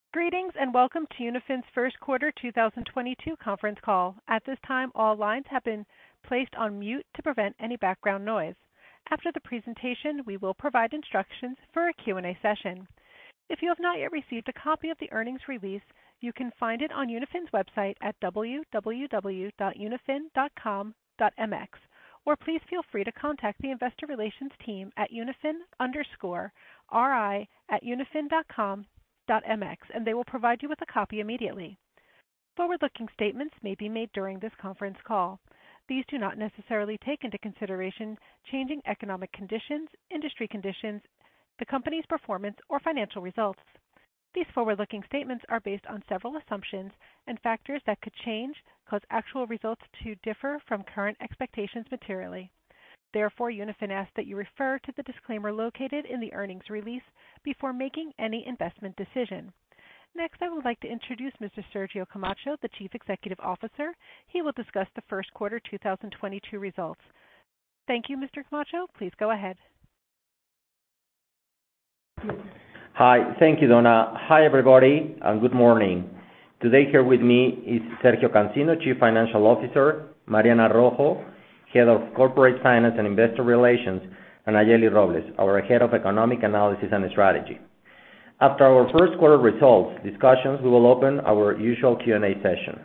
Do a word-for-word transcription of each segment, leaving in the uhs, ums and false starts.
Greetings, and welcome to Unifin's first quarter two thousand twenty-two conference call. At this time, all lines have been placed on mute to prevent any background noise. After the presentation, we will provide instructions for a Q and A session. If you have not yet received a copy of the earnings release, you can find it on Unifin's website at w w w dot unifin dot com dot m x, or please feel free to contact the investor relations team at unifin underscore ri at unifin dot com m x, and they will provide you with a copy immediately. Forward-looking statements may be made during this conference call. These do not necessarily take into consideration changing economic conditions, industry conditions, the company's performance, or financial results. These forward-looking statements are based on several assumptions and factors that could change, cause actual results to differ from current expectations materially. Therefore, Unifin asks that you refer to the disclaimer located in the earnings release before making any investment decision. Next, I would like to introduce Mister Sergio Camacho, the Chief Executive Officer. He will discuss the first quarter two thousand twenty-two results. Thank you, Mister Camacho. Please go ahead. Hi. Thank you, Donna. Hi, everybody, and good morning. Today here with me is Sergio Cancino, Chief Financial Officer, Mariana Rojo, Head of Corporate Finance and Investor Relations, and Ayeli Robles, our Head of Economic Analysis and Strategy. After our first quarter results discussions, we will open our usual Q and A session.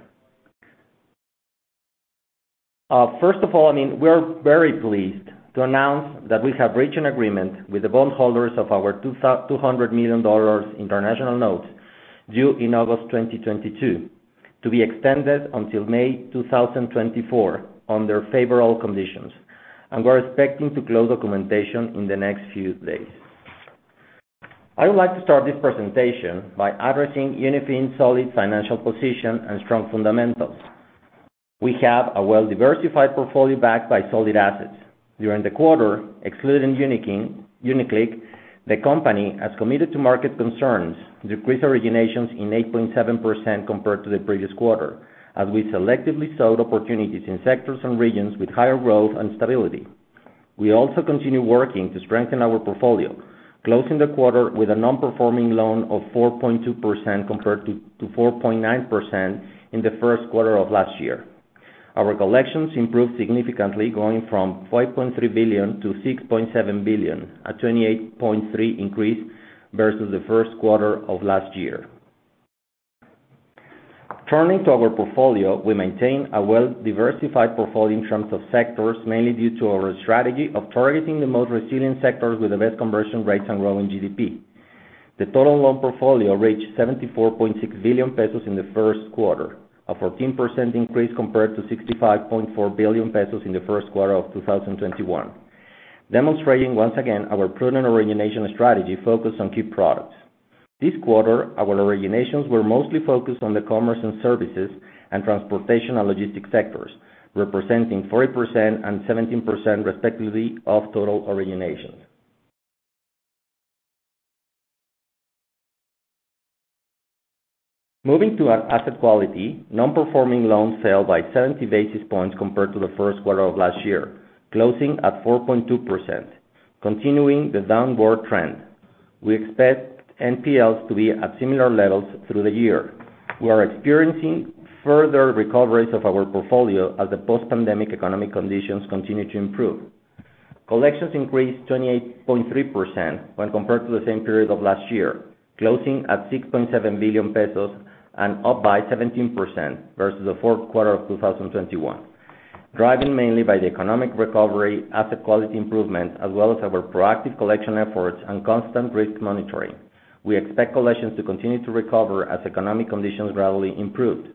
Uh, first of all, I mean, we're very pleased to announce that we have reached an agreement with the bondholders of our two hundred million dollars international notes due in August twenty twenty-two to be extended until May two thousand twenty-four under favorable conditions, and we're expecting to close documentation in the next few days. I would like to start this presentation by addressing Unifin's solid financial position and strong fundamentals. We have a well-diversified portfolio backed by solid assets. During the quarter, excluding Uniclick, the company, as committed to market concerns, decreased originations in eight point seven percent compared to the previous quarter, as we selectively sought opportunities in sectors and regions with higher growth and stability. We also continue working to strengthen our portfolio, closing the quarter with a non-performing loan of four point two percent compared to, to four point nine percent in the first quarter of last year. Our collections improved significantly, going from five point three billion dollars to six point seven billion dollars, a twenty-eight point three percent increase versus the first quarter of last year. Turning to our portfolio, we maintain a well-diversified portfolio in terms of sectors, mainly due to our strategy of targeting the most resilient sectors with the best conversion rates and growing G D P. The total loan portfolio reached seventy-four point six billion pesos in the first quarter, a fourteen percent increase compared to sixty-five point four billion pesos in the first quarter of two thousand twenty-one, demonstrating once again our prudent origination strategy focused on key products. This quarter, our originations were mostly focused on the commerce and services and transportation and logistics sectors, representing forty percent and seventeen percent respectively of total originations. Moving to asset quality, non-performing loans fell by seventy basis points compared to the first quarter of last year, closing at four point two percent, continuing the downward trend. We expect N P Ls to be at similar levels through the year. We are experiencing further recoveries of our portfolio as the post-pandemic economic conditions continue to improve. Collections increased twenty-eight point three percent when compared to the same period of last year, closing at six point seven billion pesos and up by seventeen percent versus the fourth quarter of two thousand twenty-one, driven mainly by the economic recovery, asset quality improvement, as well as our proactive collection efforts and constant risk monitoring. We expect collections to continue to recover as economic conditions gradually improve.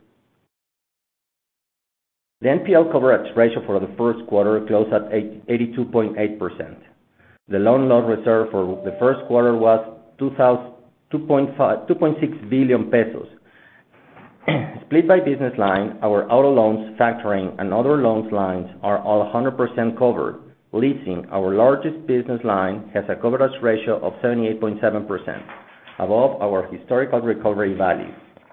The N P L coverage ratio for the first quarter closed at eighty-two point eight percent. The loan loss reserve for the first quarter was two point six billion pesos. Split by business line, our auto loans, factoring, and other loans lines are all one hundred percent covered. Leasing, our largest business line, has a coverage ratio of seventy-eight point seven percent, above our historical recovery value.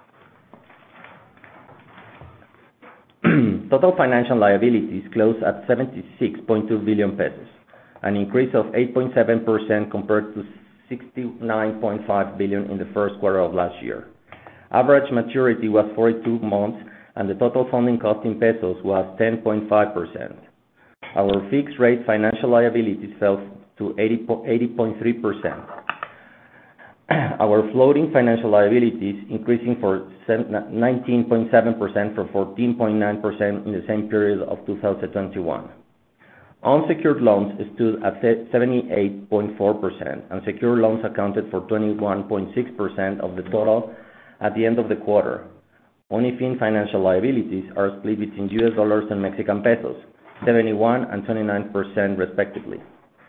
Total financial liabilities closed at seventy-six point two billion pesos, an increase of eight point seven percent compared to sixty-nine point five billion in the first quarter of last year. Average maturity was forty-two months, and the total funding cost in pesos was ten point five percent. Our fixed rate financial liabilities fell to eighty point three percent. Our floating financial liabilities increasing for nineteen point seven percent from fourteen point nine percent in the same period of two thousand twenty-one. Unsecured loans stood at seventy-eight point four percent, and secured loans accounted for twenty-one point six percent of the total at the end of the quarter. Unifin financial liabilities are split between U S dollars and Mexican pesos, seventy-one and twenty-nine percent respectively.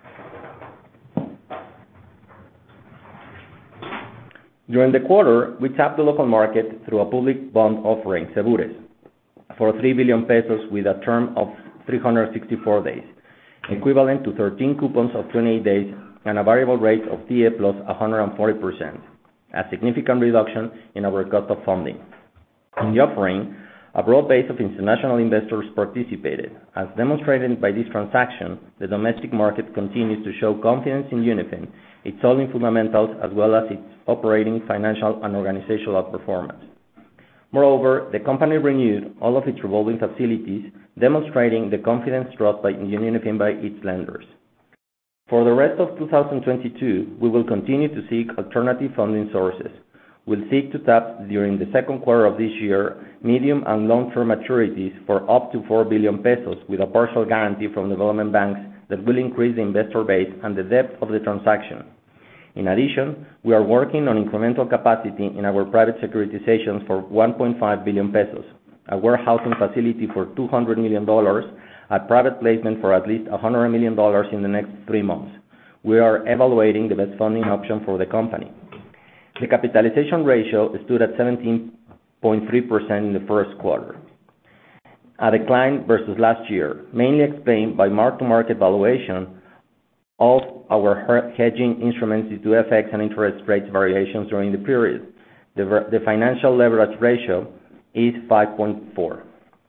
During the quarter, we tapped the local market through a public bond offering, Cebures, for three billion pesos with a term of three hundred sixty-four days, equivalent to thirteen coupons of twenty-eight days and a variable rate of T I E plus one hundred forty percent, a significant reduction in our cost of funding. In the offering, a broad base of international investors participated. As demonstrated by this transaction, the domestic market continues to show confidence in Unifin, its solid fundamentals, as well as its operating, financial, and organizational performance. Moreover, the company renewed all of its revolving facilities, demonstrating the confidence trust by Unifin by its lenders. For the rest of two thousand twenty-two, we will continue to seek alternative funding sources. We'll seek to tap during the second quarter of this year medium and long-term maturities for up to four billion pesos with a partial guarantee from development banks that will increase the investor base and the depth of the transaction. In addition, we are working on incremental capacity in our private securitizations for one point five billion pesos, a warehousing facility for two hundred million dollars, a private placement for at least one hundred million dollars in the next three months. We are evaluating the best funding option for the company. The capitalization ratio stood at seventeen point three percent in the first quarter, a decline versus last year, mainly explained by mark-to-market valuation of our hedging instruments due to F X and interest rates variations during the period. The, the financial leverage ratio is five point four.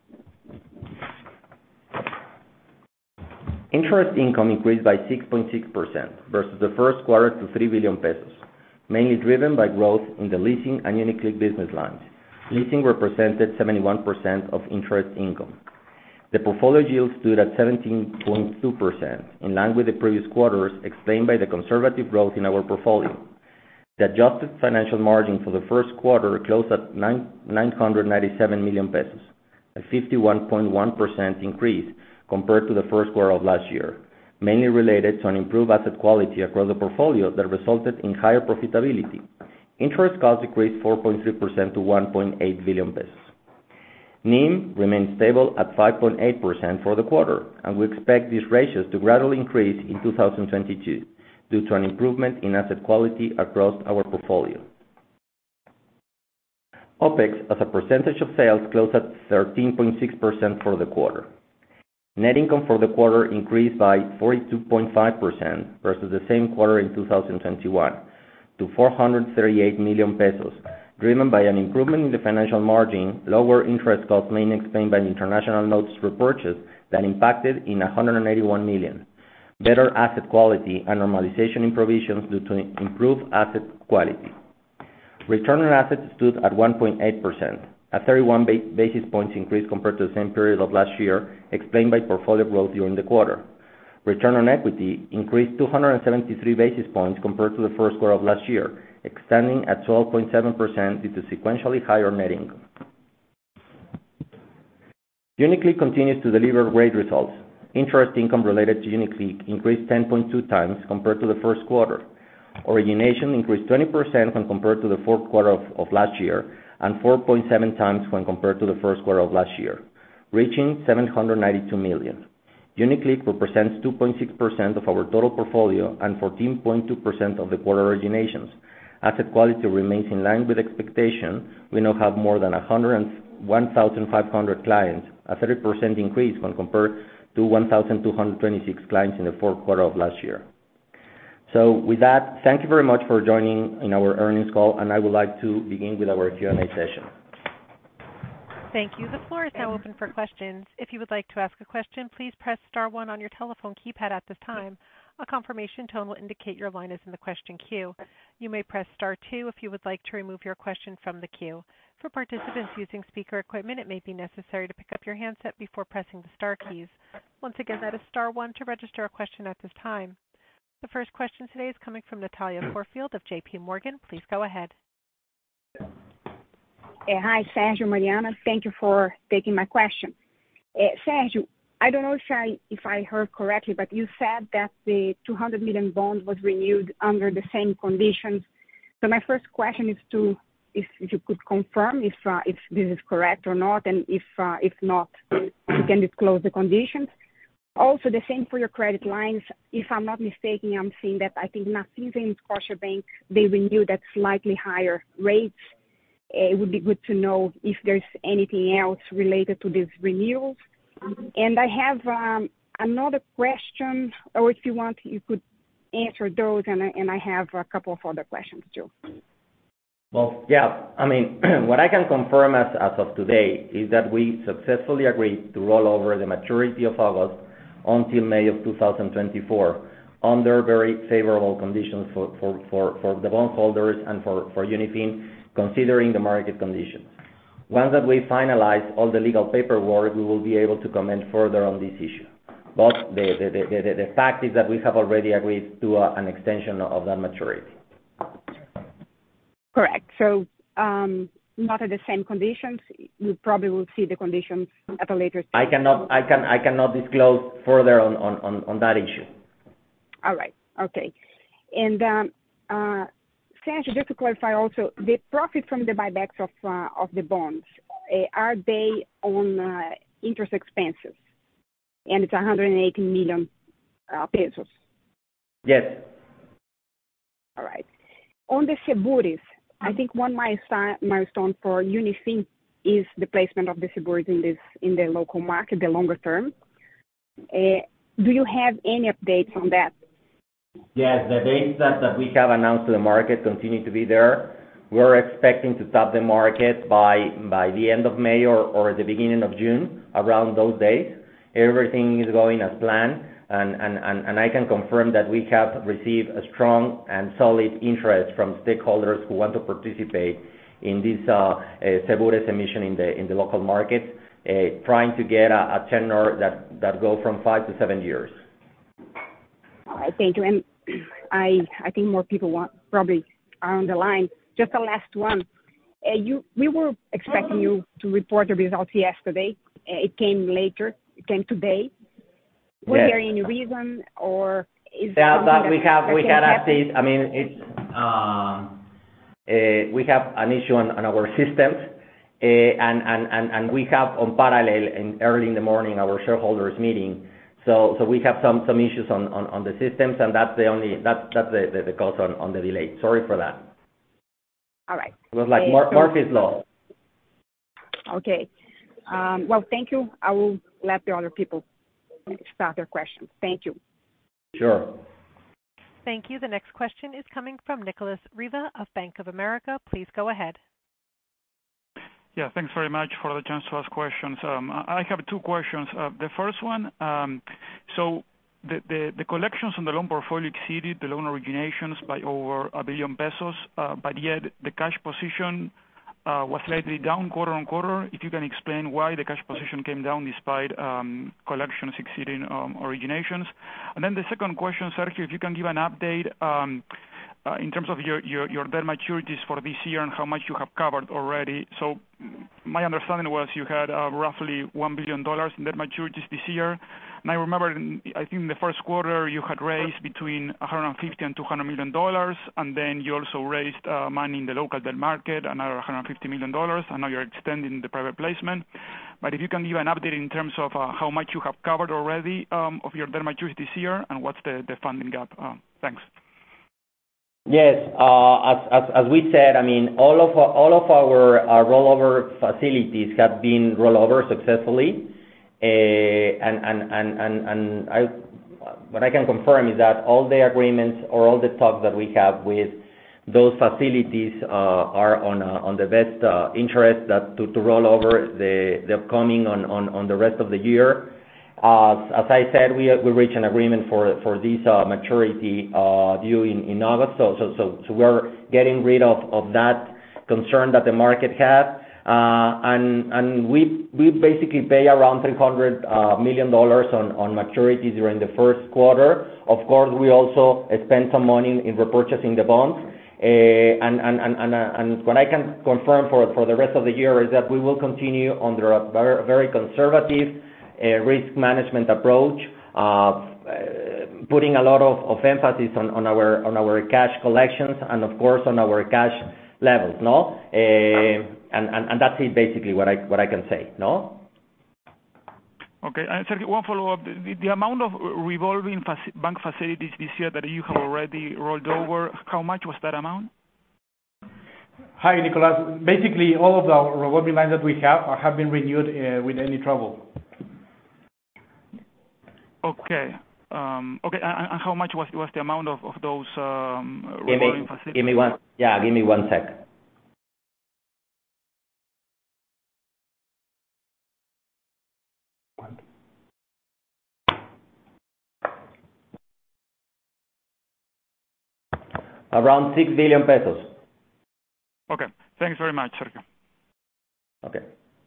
Interest income increased by six point six percent versus the first quarter to three billion pesos, mainly driven by growth in the leasing and UniClick business lines. Leasing represented seventy-one percent of interest income. The portfolio yield stood at seventeen point two percent, in line with the previous quarters, explained by the conservative growth in our portfolio. The adjusted financial margin for the first quarter closed at nine hundred ninety-seven million pesos, a fifty-one point one percent increase compared to the first quarter of last year, mainly related to an improved asset quality across the portfolio that resulted in higher profitability. Interest costs decreased four point three percent to one point eight billion pesos. N I M remained stable at five point eight percent for the quarter, and we expect these ratios to gradually increase in two thousand twenty-two due to an improvement in asset quality across our portfolio. OPEX as a percentage of sales closed at thirteen point six percent for the quarter. Net income for the quarter increased by forty-two point five percent versus the same quarter in two thousand twenty-one to four hundred thirty-eight million pesos, driven by an improvement in the financial margin, lower interest costs mainly explained by the international notes repurchase that impacted in one hundred eighty-one million, better asset quality and normalization in provisions due to improved asset quality. Return on assets stood at one point eight percent, a thirty-one basis points increase compared to the same period of last year, explained by portfolio growth during the quarter. Return on equity increased two hundred seventy-three basis points compared to the first quarter of last year, extending at twelve point seven percent due to sequentially higher net income. UniClick continues to deliver great results. Interest income related to UniClick increased ten point two times compared to the first quarter. Origination increased twenty percent when compared to the fourth quarter of, of last year, and four point seven times when compared to the first quarter of last year, reaching seven hundred ninety-two million. UniClick represents two point six percent of our total portfolio and fourteen point two percent of the quarter originations. Asset quality remains in line with expectation. We now have more than one thousand five hundred clients, a thirty percent increase when compared to one thousand two hundred twenty-six clients in the fourth quarter of last year. So with that, thank you very much for joining in our earnings call, and I would like to begin with our Q and A session. Thank you. The floor is now open for questions. If you would like to ask a question, please press star one on your telephone keypad at this time. A confirmation tone will indicate your line is in the question queue. You may press star two if you would like to remove your question from the queue. For participants using speaker equipment, it may be necessary to pick up your handset before pressing the star keys. Once again, that is star one to register a question at this time. The first question today is coming from Natalia Corfield of J P Morgan. Please go ahead. Uh, hi, Sergio, Mariana. Thank you for taking my question. Uh, Sergio, I don't know if I if I heard correctly, but you said that the two hundred million bond was renewed under the same conditions. So my first question is to if, if you could confirm if uh, if this is correct or not, and if uh, if not, you can disclose the conditions. Also, the same for your credit lines. If I'm not mistaken, I'm seeing that I think Nafisa and Scotiabank, they renewed at slightly higher rates. It would be good to know if there's anything else related to these renewals. And I have um, another question, or if you want, you could answer those, and I, and I have a couple of other questions too. Well, yeah, I mean, what I can confirm as, as of today is that we successfully agreed to roll over the maturity of August until May of two thousand twenty-four under very favorable conditions for, for, for, for the bondholders and for, for Unifin, considering the market conditions. Once that we finalize all the legal paperwork, we will be able to comment further on this issue. But the, the, the, the, the fact is that we have already agreed to uh, an extension of that maturity. Correct. So um, not at the same conditions. We probably will see the conditions at a later stage. I cannot, I can, I cannot disclose further on, on, on that issue. All right. Okay. And um, uh, Sergio, just to clarify also, the profit from the buybacks of uh, of the bonds, uh, are they on uh, interest expenses? And it's one hundred eighty million uh, pesos. Yes. All right. On the Seguros, I think one milestone milestone for Unifin is the placement of the Seguros in this in the local market, the longer term. Uh, do you have any updates on that? Yes, the dates that, that we have announced to the market continue to be there. We're expecting to tap the market by by the end of May or, or the beginning of June, around those days. Everything is going as planned, and, and, and, and I can confirm that we have received a strong and solid interest from stakeholders who want to participate in this uh, uh, Seguros emission in the in the local market, uh, trying to get a, a tenor that, that go from five to seven years. All right, thank you. And I I think more people want probably are on the line. Just the last one. Uh, you we were expecting you to report the results yesterday. Uh, it came later. It came today. Was Yes. there any reason, or is yeah, that, that we have that we can had happen? updates. I mean, it's uh, uh, we have an issue on, on our systems, uh, and, and and and we have on parallel in early in the morning our shareholders meeting. So so we have some, some issues on, on, on the systems, and that's the only that's that's the, the, the cause on, on the delay. Sorry for that. All right. It was like Uh, Mur- so- Murphy's Law. Okay. Um, well, thank you. I will let the other people start their questions. Thank you. Sure. Thank you. The next question is coming from Nicolas Riva of Bank of America. Please go ahead. Yeah, thanks very much for the chance to ask questions. Um, I have two questions. Uh, the first one, um, so the, the, the collections on the loan portfolio exceeded the loan originations by over a billion pesos, uh, but yet the cash position uh, was slightly down quarter on quarter. If you can explain why the cash position came down despite um, collections exceeding um, originations. And then the second question, Sergio, if you can give an update um, Uh, in terms of your, your, your debt maturities for this year and how much you have covered already. So my understanding was you had uh, roughly one billion dollars in debt maturities this year. And I remember, in, I think in the first quarter you had raised between one hundred fifty and two hundred million dollars, and then you also raised uh, money in the local debt market, another one hundred fifty million dollars, and now you're extending the private placement. But if you can give an update in terms of uh, how much you have covered already um, of your debt maturities this year and what's the, the funding gap. Uh, thanks. Yes, uh, as, as, as we said, I mean, all of our, all of our uh, rollover facilities have been rolled over successfully, uh, and and and and, and I, what I can confirm is that all the agreements or all the talks that we have with those facilities uh, are on uh, on the best uh, interest that to, to roll over the the upcoming on, on, on the rest of the year. As I said, we reached an agreement for this maturity due in August. So we're getting rid of that concern that the market had. And we basically pay around three hundred million dollars on maturities during the first quarter. Of course, we also spent some money in repurchasing the bonds. And what I can confirm for the rest of the year is that we will continue under a very conservative risk management approach, putting a lot of emphasis on our cash collections and of course on our cash levels, no? And that's it basically what I can say, no? Okay. And Sergio, one follow-up. The, the amount of revolving faci- bank facilities this year that you have already rolled over, how much was that amount? Hi, Nicolas. Basically, all of the revolving lines that we have have been renewed uh, with any trouble. Okay. Um, okay. And, and how much was was the amount of, of those um, revolving give me, facilities? Give me one. Yeah, give me one sec. Around six billion pesos. Okay. Thanks very much, Sergio. Okay.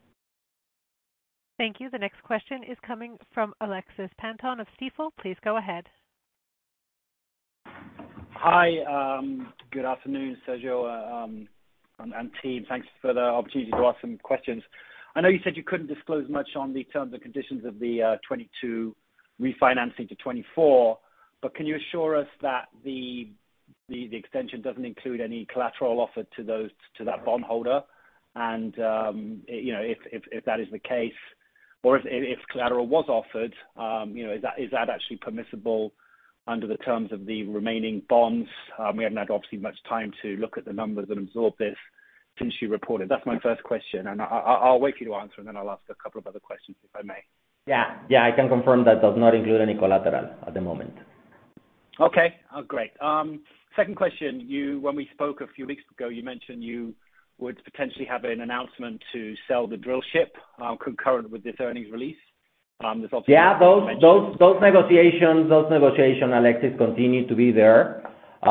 Thank you. The next question is coming from Alexis Panton of Stifel. Please go ahead. Hi. Um, good afternoon, Sergio uh, um, and, and team. Thanks for the opportunity to ask some questions. I know you said you couldn't disclose much on the terms and conditions of the uh, twenty-two refinancing to twenty-four, but can you assure us that the The, the extension doesn't include any collateral offered to those to that bondholder, and um, it, you know if, if if that is the case, or if if collateral was offered, um, you know is that is that actually permissible under the terms of the remaining bonds? Um, we haven't had obviously much time to look at the numbers and absorb this since you reported. That's my first question, and I, I, I'll wait for you to answer, and then I'll ask a couple of other questions if I may. Yeah, yeah, I can confirm that does not include any collateral at the moment. Okay, oh, great. Um, Second question, you when we spoke a few weeks ago, you mentioned you would potentially have an announcement to sell the drill ship um, concurrent with this earnings release. Um, there's obviously yeah, those those those negotiations, those negotiations, Alexis, continue to be there.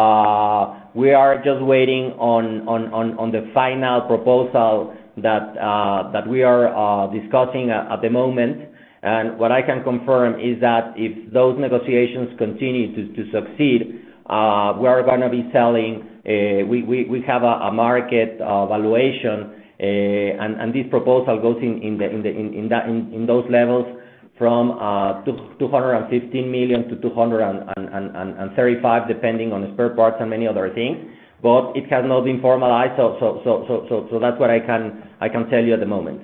Uh, we are just waiting on on, on, on the final proposal that uh, that we are uh, discussing at, at the moment. And what I can confirm is that if those negotiations continue to, to succeed, Uh, we are going to be selling. Uh, we, we we have a, a market uh, valuation, uh, and and this proposal goes in in the in the in, in that in, in those levels from uh, two hundred fifteen million to two hundred thirty-five, depending on spare parts and many other things. But it has not been formalized, so so so so so, so that's what I can I can tell you at the moment.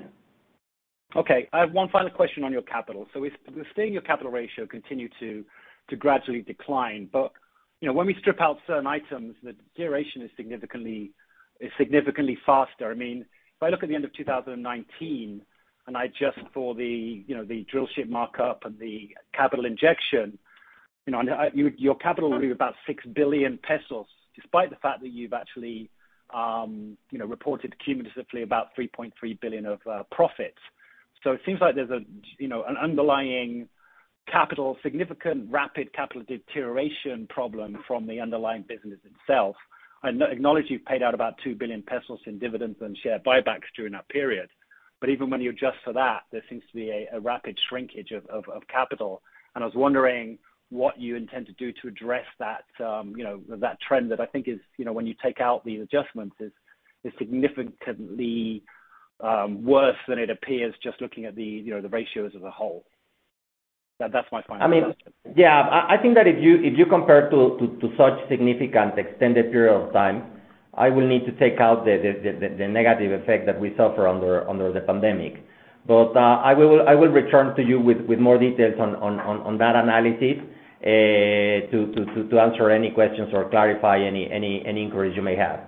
Okay, I have one final question on your capital. So we're seeing your capital ratio continue to to gradually decline, but you know, when we strip out certain items, the duration is significantly is significantly faster. I mean, if I look at the end of two thousand nineteen and I adjust for the you know the drill ship markup and the capital injection, you know, and you, your capital will be about six billion pesos, despite the fact that you've actually um, you know reported cumulatively about three point three billion of uh, profits. So it seems like there's a you know an underlying capital, significant rapid capital deterioration problem from the underlying business itself. I acknowledge you've paid out about two billion pesos in dividends and share buybacks during that period. But even when you adjust for that, there seems to be a, a rapid shrinkage of, of, of capital. And I was wondering what you intend to do to address that, um, you know, that trend that I think is, you know, when you take out these adjustments is, is significantly um, worse than it appears just looking at the, you know, the ratios as a whole. That, that's my final I mean, question. yeah, I think that if you if you compare to, to, to such significant extended period of time, I will need to take out the, the, the, the negative effect that we suffer under under the pandemic. But uh, I will I will return to you with, with more details on, on, on, on that analysis uh, to, to, to, to answer any questions or clarify any, any, any inquiries you may have.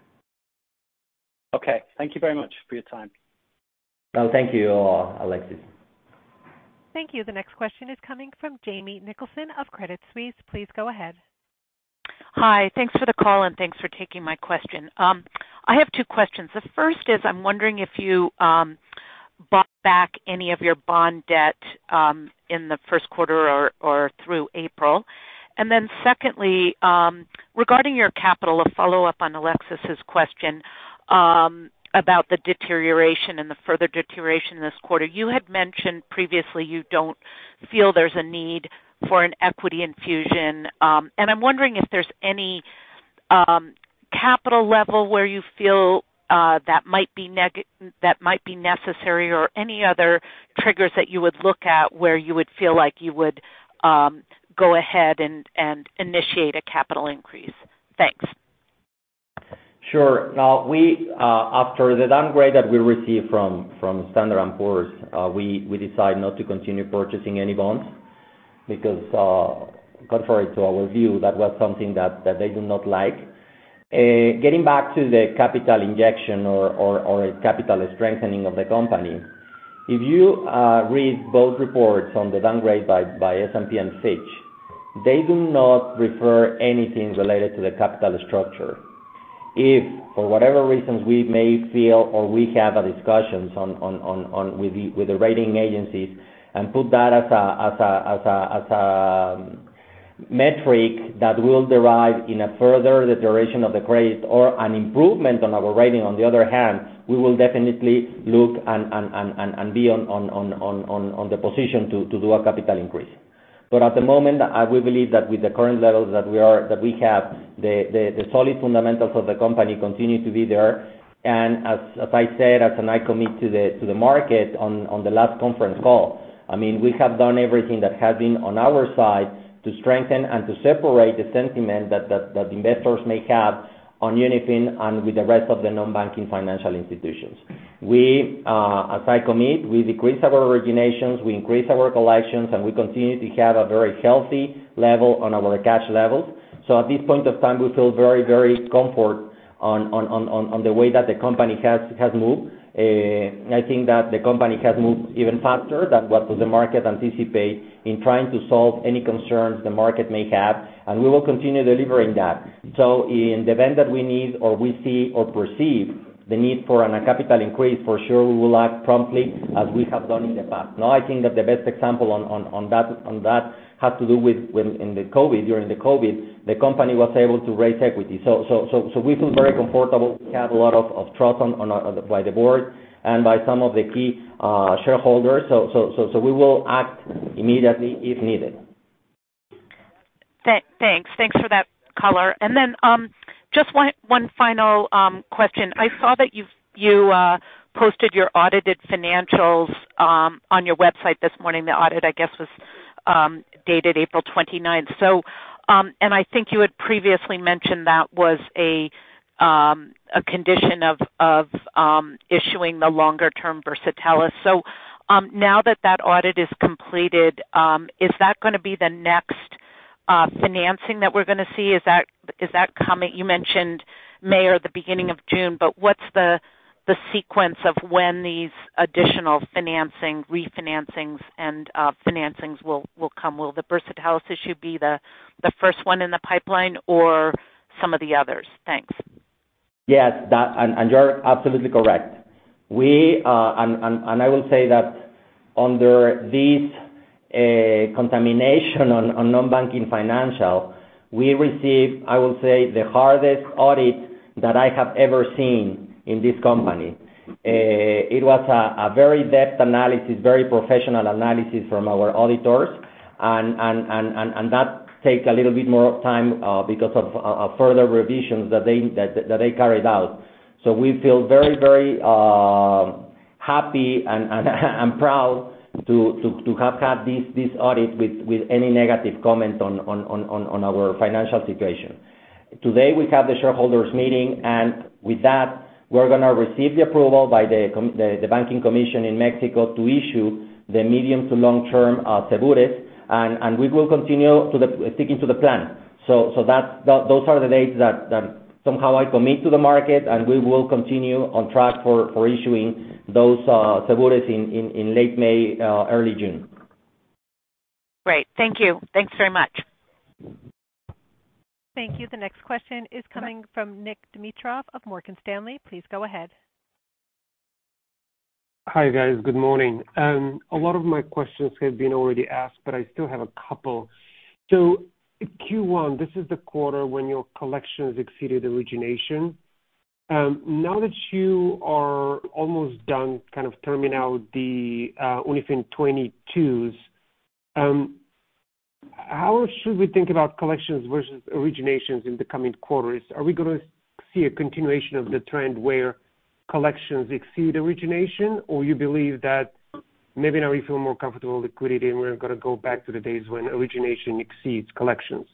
Okay. Thank you very much for your time. No, thank you, uh, Alexis. Thank you. The next question is coming from Jamie Nicholson of Credit Suisse. Please go ahead. Hi. Thanks for the call, and thanks for taking my question. Um, I have two questions. The first is I'm wondering if you um, bought back any of your bond debt um, in the first quarter or, or through April? And then secondly, um, regarding your capital, a follow-up on Alexis's question um, about the deterioration and the further deterioration this quarter. You had mentioned previously you don't feel there's a need for an equity infusion, um, and I'm wondering if there's any um, capital level where you feel uh, that might be neg- that might be necessary, or any other triggers that you would look at where you would feel like you would um, go ahead and, and initiate a capital increase. Thanks. Sure. Now, we, uh, after the downgrade that we received from, from Standard and Poor's, uh, we, we decided not to continue purchasing any bonds because, uh, contrary to our view, that was something that, that they do not like. Uh, getting back to the capital injection or, or, or a capital strengthening of the company, if you uh, read both reports on the downgrade by, by S and P and Fitch, they do not refer anything related to the capital structure. If, for whatever reasons, we may feel or we have a discussions on, on, on, on with the with the rating agencies and put that as a as a as a as a metric that will derive in a further deterioration of the credit or an improvement on our rating, on the other hand, we will definitely look and and, and, and be on, on, on, on, on the position to, to do a capital increase. But at the moment, I, we believe that with the current levels that we are, that we have, the, the, the solid fundamentals of the company continue to be there. And as, as I said, as an I commit to the to the market on, on the last conference call, I mean, we have done everything that has been on our side to strengthen and to separate the sentiment that, that, that investors may have on Unifin and with the rest of the non-banking financial institutions. We, uh, as I commit, we decrease our originations, we increase our collections, and we continue to have a very healthy level on our cash levels. So at this point of time, we feel very, very comfort on, on, on, on the way that the company has, has moved. Uh, I think that the company has moved even faster than what the market anticipate in trying to solve any concerns the market may have, and we will continue delivering that. So in the event that we need or we see or perceive the need for an, a capital increase, for sure we will act promptly as we have done in the past. Now, I think that the best example on, on, on that on that has to do with when in the COVID, during the COVID, the company was able to raise equity. So so so, so we feel very comfortable. We have a lot of, of trust on, on, on by the board and by some of the key uh, shareholders. So so so so we will act immediately if needed. Th- thanks. Thanks for that color. And then um, just one one final um, question. I saw that you you uh, posted your audited financials um, on your website this morning. The audit, I guess, was um, dated April twenty-ninth. So, um, and I think you had previously mentioned that was a um, a condition of of um, issuing the longer-term Versatalis. So, um, now that that audit is completed, um, is that going to be the next uh, financing that we're going to see? Is that is that coming? You mentioned May or the beginning of June, but what's the the sequence of when these additional financing, refinancings, and uh, financings will, will come? Will the Versatalis issue be the, the first one in the pipeline or some of the others? Thanks. Yes, that, and, and you're absolutely correct. We, uh, and, and, and I will say that under this uh, contamination on, on non-banking financial, we received, I will say, the hardest audit that I have ever seen in this company. Uh, it was a, a very depth analysis, very professional analysis from our auditors, and and and and, and that take a little bit more time uh, because of uh, further revisions that they that, that they carried out. So we feel very very uh, happy and, and and proud to, to to have had this this audit with with any negative comment on on on on our financial situation. Today we have the shareholders meeting, and with that, we're going to receive the approval by the, the, the Banking Commission in Mexico to issue the medium to long-term uh, Cebures, and, and we will continue to the, sticking to the plan. So, so that, that those are the dates that, that somehow I commit to the market, and we will continue on track for, for issuing those uh, Cebures in, in, in late May, uh, early June. Great. Thank you. Thanks very much. Thank you. The next question is coming from Nick Dimitrov of Morgan Stanley. Please go ahead. Hi, guys. Good morning. Um, a lot of my questions have been already asked, but I still have a couple. So Q one, this is the quarter when your collections exceeded origination. Um, now that you are almost done kind of terming out the uh, Unifin twenty-twos, um, how should we think about collections versus originations in the coming quarters? Are we going to see a continuation of the trend where collections exceed origination, or you believe that maybe now you feel more comfortable with liquidity and we're going to go back to the days when origination exceeds collections?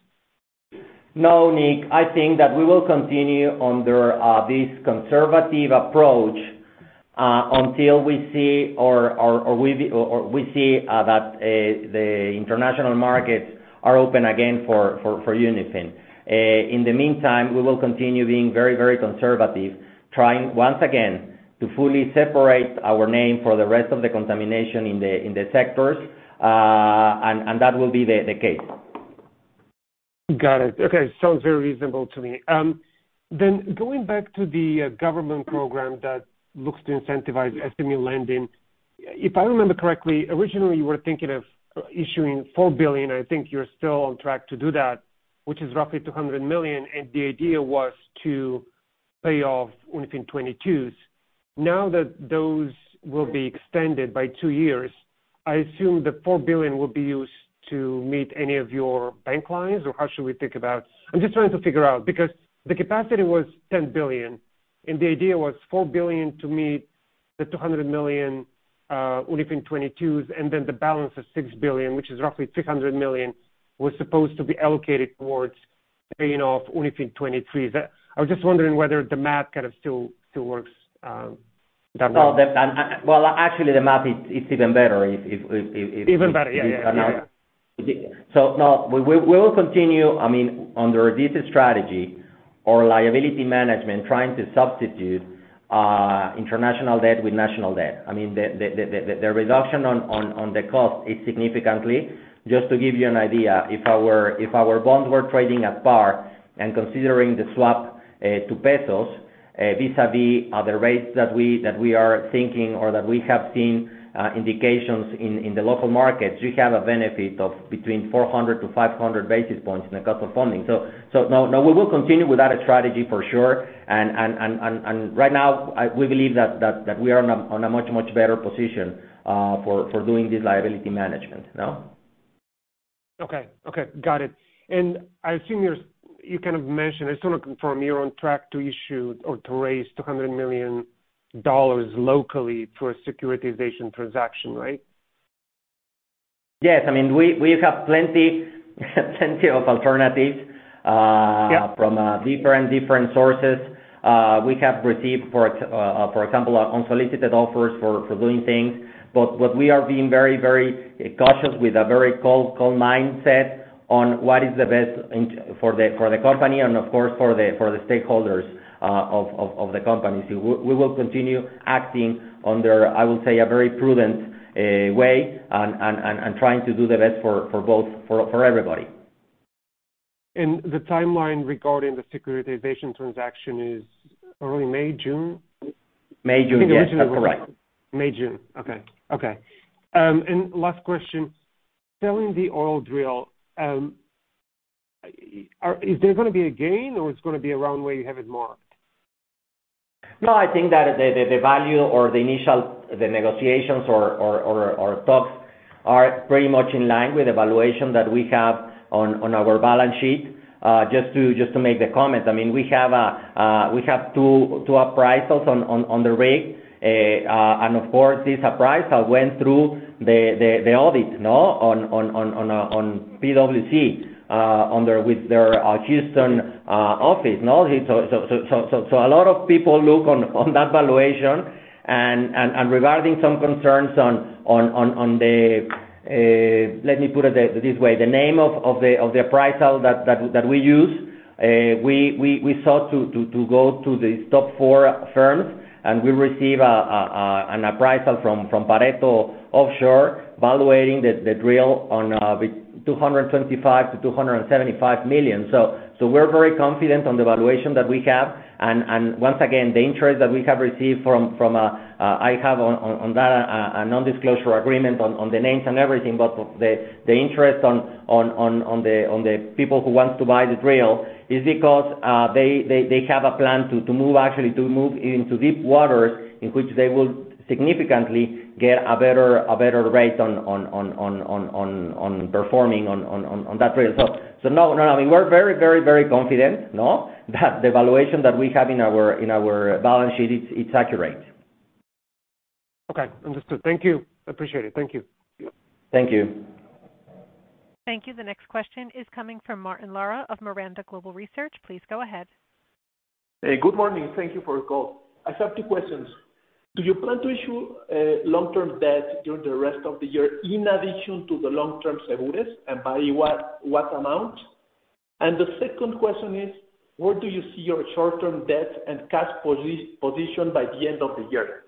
No, Nick. I think that we will continue under uh, this conservative approach uh, until we see or or, or we or we see uh, that uh, the international markets are open again for for, for Unifin. Uh, in the meantime, we will continue being very very conservative, trying once again to fully separate our name for the rest of the contamination in the in the sectors, uh, and and that will be the, the case. Got it. Okay, sounds very reasonable to me. Um, then going back to the uh, government program that looks to incentivize S M E lending, if I remember correctly, originally you were thinking of issuing four billion dollars. I think you're still on track to do that, which is roughly two hundred million dollars, and the idea was to pay off Unifin twenty-twos. Now that those will be extended by two years, I assume the four billion dollars will be used to meet any of your bank lines, or how should we think about? I'm just trying to figure out, because the capacity was ten billion dollars, and the idea was four billion dollars to meet the two hundred million dollars uh, Unifin twenty-twos, and then the balance of six billion dollars, which is roughly three hundred million dollars, was supposed to be allocated towards paying off Unifin twenty-threes. I was just wondering whether the math kind of still still works um, that well. way. The, and, uh, well, actually, the math is it's even better. If, if, if, if even if, better, yeah, if, yeah, yeah, yeah. So no, we, we will continue. I mean, under this strategy or liability management, trying to substitute uh, international debt with national debt. I mean, the the, the, the reduction on, on, on the cost is significantly. Just to give you an idea, if our if our bonds were trading at par and considering the swap uh, to pesos uh, vis-a-vis uh, the rates that we that we are thinking or that we have seen. Uh, indications in, in the local markets, you have a benefit of between four hundred to five hundred basis points in the cost of funding. So, so no, no, we will continue with that strategy for sure. And and, and, and, and right now, I, we believe that, that, that we are on a, on a much much better position uh, for for doing this liability management. No. Okay. Okay. Got it. And I assume you're you kind of mentioned. I just want to confirm you're on track to issue or to raise two hundred million dollars locally for a securitization transaction, right? Yes, I mean we, we have plenty plenty of alternatives uh, yeah. from uh, different different sources. Uh, we have received, for uh, for example, uh, unsolicited offers for, for doing things, but but we are being very very cautious with a very cold cold mindset on what is the best in, for the for the company and of course for the for the stakeholders. Uh, of, of, of the company. So we, we will continue acting under, I will say, a very prudent uh, way and, and, and, and trying to do the best for, for both, for, for everybody. And the timeline regarding the securitization transaction is early May, June? May, June, yes, that's correct. May, June, okay, okay. Um, and last question, selling the oil drill, um, are, is there going to be a gain or is it going to be around where you have it marked? No, I think that the, the, the value or the initial the negotiations or, or, or, or talks are pretty much in line with the valuation that we have on, on our balance sheet. Uh, just to just to make the comment, I mean we have a uh, we have two two appraisals on, on, on the rig, uh, uh, and of course this appraisal went through the, the, the audit, no, on on on on, uh, on P W C. Uh, under with their uh, Houston uh, office, no. So, so, so, so, so, so a lot of people look on, on that valuation, and, and, and regarding some concerns on on on, on the uh, let me put it this way, the name of, of the of the appraisal that that, that we use, uh, we we we sought to, to, to go to the top four firms, and we receive a, a, a, an appraisal from from Pareto offshore, valuating the drill on two hundred twenty-five to two hundred seventy-five million. So so we're very confident on the valuation that we have, and and once again, the interest that we have received from from a I have on on that a non-disclosure agreement on on the names and everything, but the the interest on on on on the on the people who want to buy the drill is because uh, they they they have a plan to to move actually to move into deep waters in which they will significantly get a better a better rate on on on on on on, on performing on, on on that drill. So so no no I mean we're very very very confident no that the valuation that we have in our in our balance sheet it's it's accurate. Okay, understood. Thank you. Appreciate it. Thank you. Thank you. Thank you. The next question is coming from Martin Lara of Miranda Global Research. Please go ahead. Hey, good morning. Thank you for your call. I have two questions. Do you plan to issue uh, long-term debt during the rest of the year in addition to the long-term Cebures, and by what, what amount? And the second question is, where do you see your short-term debt and cash posi- position by the end of the year?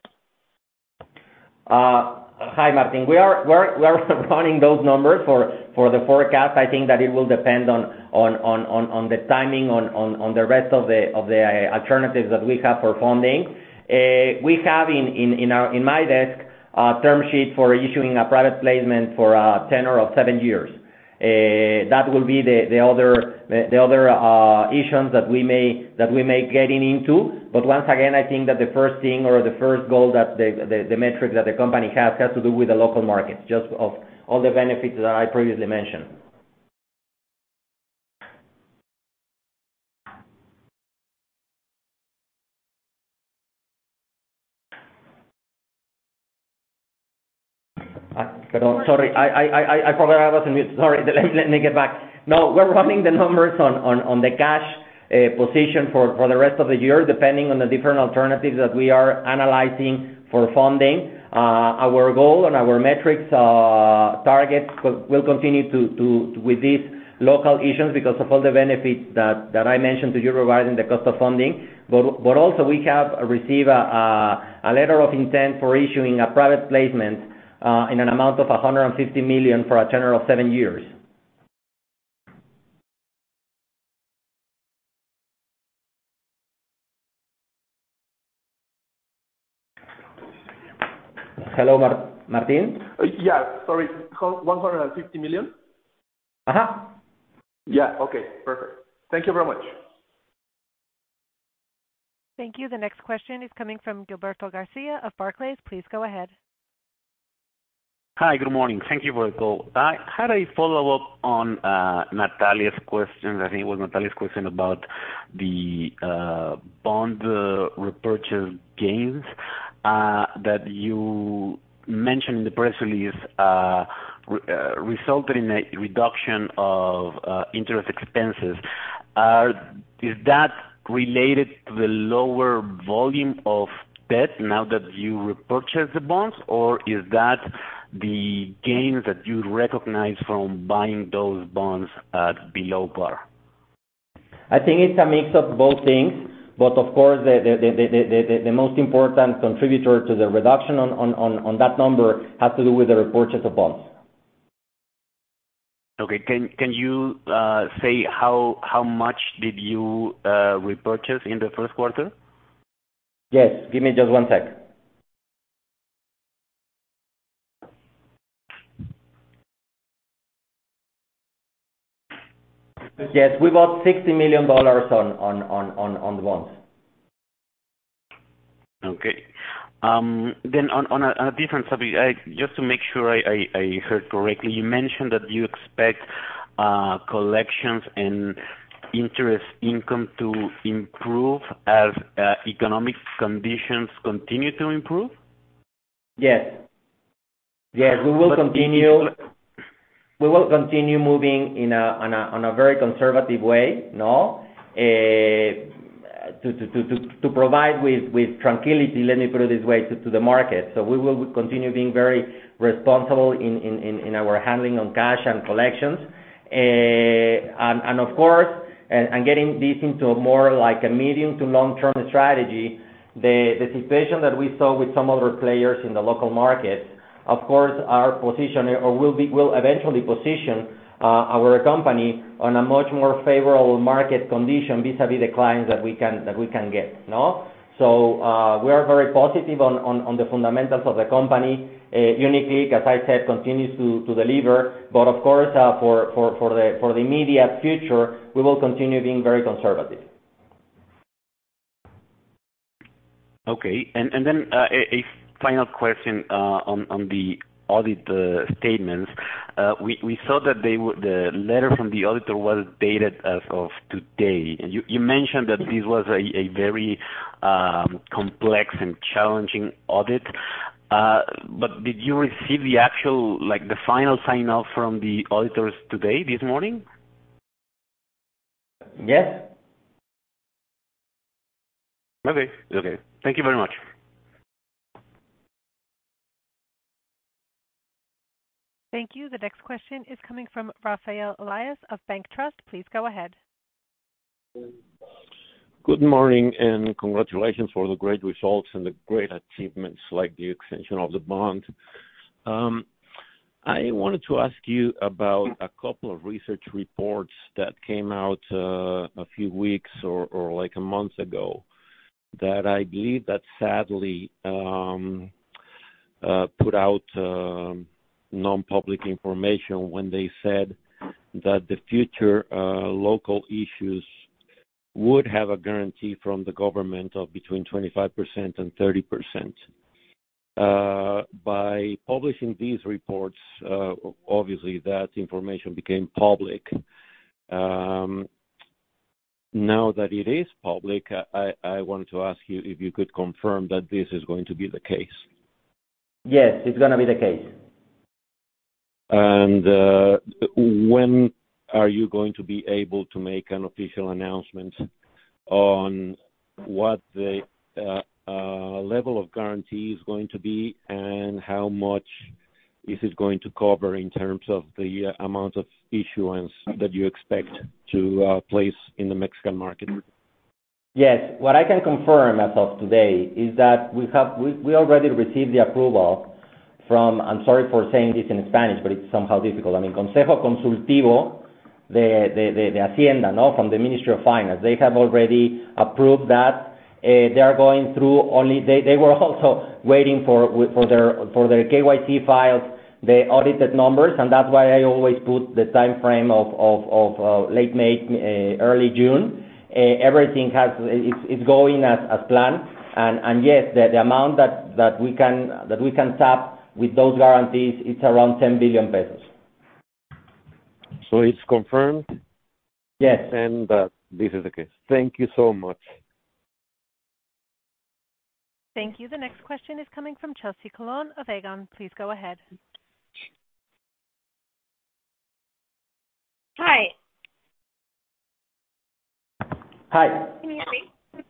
Uh, hi, Martin. We are we're, we're running those numbers for, for the forecast. I think that it will depend on on, on, on, on the timing on, on, on the rest of the of the alternatives that we have for funding. Uh, we have in, in, in, our, in my desk a term sheet for issuing a private placement for a tenor of seven years. Uh, that will be the, the other the other uh, issues that we may that we may getting into. But once again, I think that the first thing or the first goal that the, the, the metric that the company has has to do with the local markets, just of all the benefits that I previously mentioned. Uh, perdón, sorry, I, I, I, I forgot I was on mute. Sorry, let me, let me get back. No, we're running the numbers on, on, on the cash uh, position for, for the rest of the year, depending on the different alternatives that we are analyzing for funding. Uh, our goal and our metrics uh, targets will continue to, to, to with these local issues because of all the benefits that, that I mentioned to you regarding the cost of funding. But, but also we have received a, a, a letter of intent for issuing a private placement Uh, in an amount of one hundred fifty million for a tenor of seven years. Hello, Mar- Martin? Uh, yeah, sorry, one hundred fifty million? Uh-huh. Yeah, okay, perfect. Thank you very much. Thank you. The next question is coming from Gilberto Garcia of Barclays. Please go ahead. Hi, good morning. Thank you for the call. I had a follow-up on uh, Natalia's question. I think it was Natalia's question about the uh, bond uh, repurchase gains uh, that you mentioned in the press release uh, re- uh, resulted in a reduction of uh, interest expenses. Uh, is that related to the lower volume of debt now that you repurchase the bonds, or is that the gains that you recognize from buying those bonds at below par? I think it's a mix of both things, but of course the the, the, the, the, the most important contributor to the reduction on, on, on that number has to do with the repurchase of bonds. Okay, can can you uh, say how how much did you uh, repurchase in the first quarter? Yes, give me just one sec. Yes, we bought sixty million dollars on, on, on, on, on the bonds. Okay. Um, then on, on, a, on a different subject, I, just to make sure I, I, I heard correctly, you mentioned that you expect uh, collections and interest income to improve as uh, economic conditions continue to improve? Yes. Yes, we will but continue. We will continue moving in a on a on a very conservative way, no, uh, to, to to to provide with with tranquility. Let me put it this way to, to the market. So we will continue being very responsible in in, in our handling on cash and collections, uh, and and of course, and, and getting this into a more like a medium to long term strategy. The the situation that we saw with some other players in the local market of course, our position or will be will eventually position uh, our company on a much more favorable market condition vis-a-vis the clients that we can that we can get. No, so uh, we are very positive on, on, on the fundamentals of the company. Uh, UniClick, as I said, continues to, to deliver, but of course, uh, for, for, for the for the immediate future, we will continue being very conservative. Okay, and and then uh, a, a final question uh, on on the audit uh, statements. Uh, we we saw that they w- the letter from the auditor was dated as of today, and you, you mentioned that this was a, a very um, complex and challenging audit. Uh, but did you receive the actual, like the final sign off from the auditors today, this morning? Yes. Okay. Okay. Thank you very much. Thank you. The next question is coming from Rafael Elias of Bank Trust. Please go ahead. Good morning, and congratulations for the great results and the great achievements like the extension of the bond. Um, I wanted to ask you about a couple of research reports that came out uh, a few weeks or, or like a month ago that I believe that sadly um, uh, put out uh, non-public information when they said that the future uh, local issues would have a guarantee from the government of between twenty-five percent and thirty percent. Uh, by publishing these reports, uh, obviously that information became public. Um, now that it is public, I, I wanted to ask you if you could confirm that this is going to be the case. Yes, it's going to be the case. And uh, when are you going to be able to make an official announcement on what the uh, uh, level of guarantee is going to be and how much is it going to cover in terms of the uh, amount of issuance that you expect to uh, place in the Mexican market? Yes, what I can confirm as of today is that we have we, we already received the approval from, I'm sorry for saying this in Spanish, but it's somehow difficult. I mean, Consejo Consultivo The, the, the, the Hacienda, no, from the Ministry of Finance. They have already approved that. Uh, they are going through only, they, they were also waiting for for their for their K Y C files, the audited numbers, and that's why I always put the time frame of, of, of uh, late May, uh, early June. Uh, everything has, it's, it's going as, as planned, and, and yes, the, the amount that, that we can that we can tap with those guarantees, it's around ten billion pesos. So it's confirmed? Yes. And uh, this is the case. Thank you so much. Thank you. The next question is coming from Chelsea Colon of Aegon. Please go ahead. Hi. Hi. Can you hear me?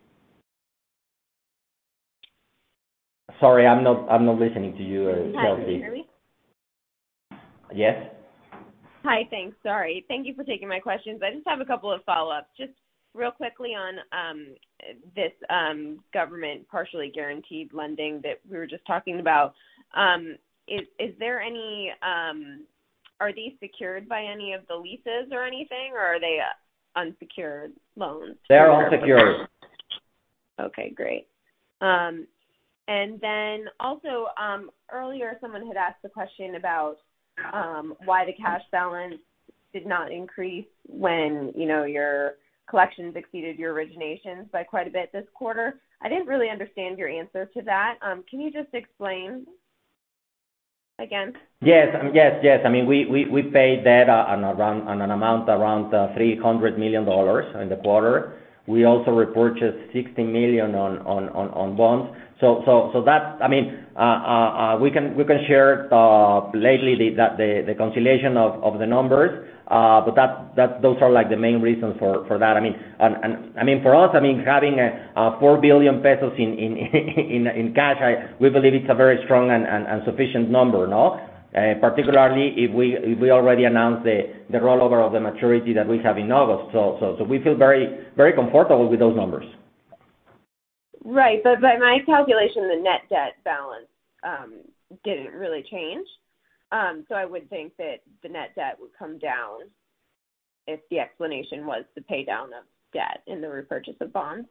Sorry, I'm not I'm not listening to you, uh, Hi, Chelsea. can you hear me? Yes. Hi, thanks. Sorry. Thank you for taking my questions. I just have a couple of follow-ups. Just real quickly on um, this um, government partially guaranteed lending that we were just talking about. Um, is is there any, um, are these secured by any of the leases or anything, or are they uh, unsecured loans? They're unsecured. Okay, great. Um, and then also um, earlier someone had asked the question about Um, why the cash balance did not increase when, you know, your collections exceeded your originations by quite a bit this quarter. I didn't really understand your answer to that. Um, can you just explain again? Yes, um, yes, yes. I mean, we, we, we paid that uh, on, around, on an amount around uh, three hundred million dollars in the quarter. We also repurchased sixty million dollars on, on, on, on bonds. So, so, so that, I mean, uh, uh, uh, we can we can share uh, lately the, that the the conciliation of, of the numbers, uh, but that that those are like the main reasons for, for that. I mean, and, and I mean for us, I mean having a, a four billion pesos in in in, in cash, I, we believe it's a very strong and, and, and sufficient number, no? Uh, particularly if we if we already announced the, the rollover of the maturity that we have in August, so so so we feel very very comfortable with those numbers. Right, but by my calculation, the net debt balance um, didn't really change. Um, so I would think that the net debt would come down if the explanation was the pay down of debt in the repurchase of bonds.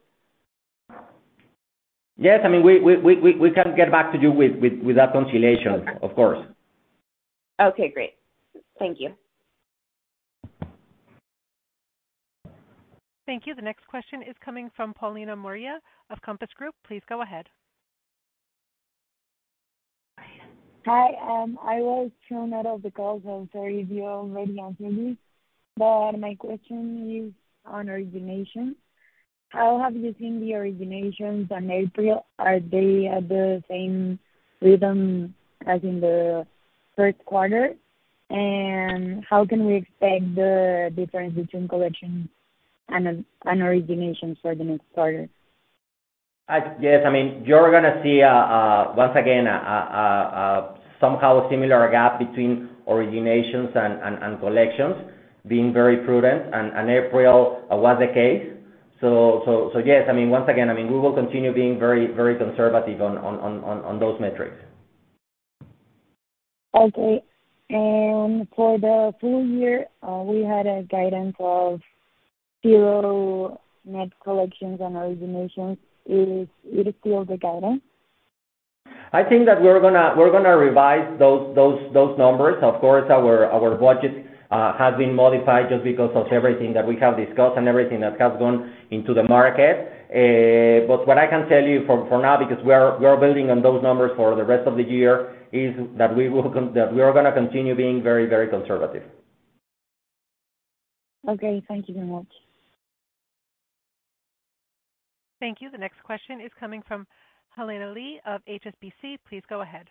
Yes, I mean, we we, we, we can get back to you with, with, with that conciliation, okay. Of course. Okay, great. Thank you. Thank you. The next question is coming from Paulina Moria of Compass Group. Please go ahead. Hi, um, I was thrown out of the call, so sorry if you already answered this. But my question is on origination. How have you seen the originations in April? Are they at the same rhythm as in the first quarter? And how can we expect the difference between collections and, and originations for the next quarter? Uh, yes, I mean, you're going to see, uh, uh, once again, uh, uh, uh, somehow a similar gap between originations and, and, and collections, being very prudent, and, and April uh, was the case. So, so, so yes, I mean, once again, I mean, we will continue being very, very conservative on, on, on, on those metrics. Okay. And for the full year, uh, we had a guidance of zero net collections and originations. Is it still the guidance? I think that we're gonna we're gonna revise those those those numbers. Of course, our our budget uh, has been modified just because of everything that we have discussed and everything that has gone into the market. Uh, but what I can tell you for, for now, because we are we are building on those numbers for the rest of the year, is that we will con- that we are going to continue being very very conservative. Okay, thank you very much. Thank you. The next question is coming from Helena Lee of H S B C. Please go ahead.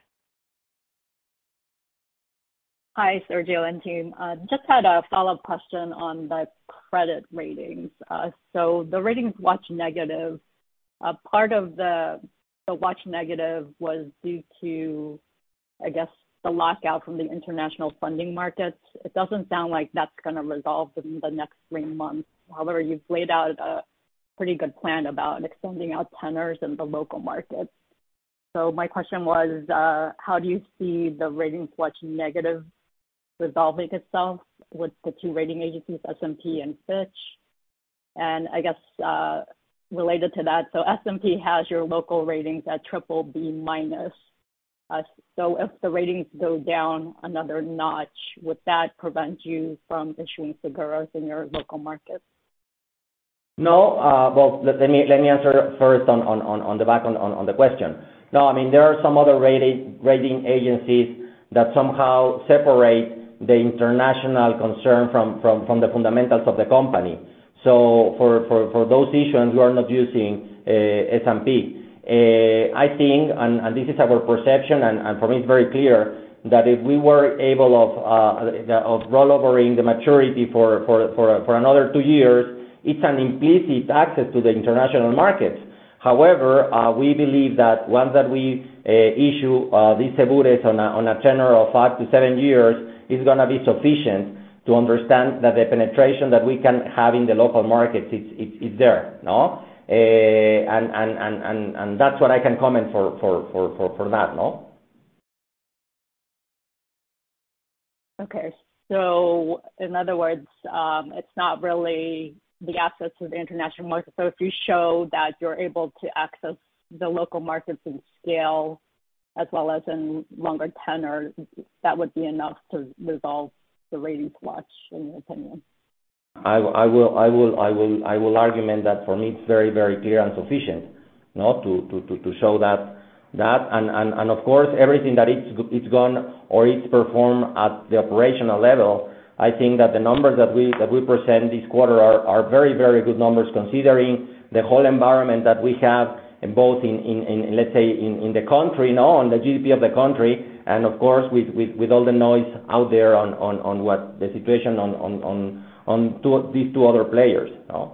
Hi, Sergio and team. Uh, just had a follow-up question on the credit ratings. Uh, so the ratings watch negative. Uh, part of the the watch negative was due to, I guess, the lockout from the international funding markets. It doesn't sound like that's going to resolve in the next three months. However, you've laid out a pretty good plan about extending out tenors in the local markets. So my question was, uh, how do you see the ratings watch negative resolving itself with the two rating agencies, S and P and Fitch? And I guess uh, related to that, so S and P has your local ratings at triple B minus. Uh, so if the ratings go down another notch, would that prevent you from issuing seguros in your local markets? No, uh, well, let, let me let me answer first on, on, on the back on, on, on the question. No, I mean, there are some other rating, rating agencies that somehow separate the international concern from, from, from the fundamentals of the company. So for, for, for those issues, we are not using uh, S and P. Uh, I think, and, and this is our perception, and, and for me it's very clear, that if we were able of, uh, of rollovering the maturity for, for, for, for another two years, it's an implicit access to the international markets. However, uh, we believe that once that we uh, issue uh, these segures on a, on a tenor of five to seven years, it's going to be sufficient to understand that the penetration that we can have in the local markets is it's, it's there, no? Uh, and, and, and, and, and that's what I can comment for, for, for, for, for that, no? Okay, so in other words, um, it's not really the assets of the international market. So if you show that you're able to access the local markets in scale as well as in longer tenor, that would be enough to resolve the ratings watch, in your opinion? I, I will, I will, I will, I will argument that for me it's very, very clear and sufficient, no, to, to, to, to show that, that, and, and, and of course everything that it's, it's gone or it's performed at the operational level. I think that the numbers that we that we present this quarter are, are very, very good numbers considering the whole environment that we have, in both in, in, in let's say in, in the country, no, on the G D P of the country, and of course with, with, with all the noise out there on, on, on what the situation on on on, on two, these two other players, no.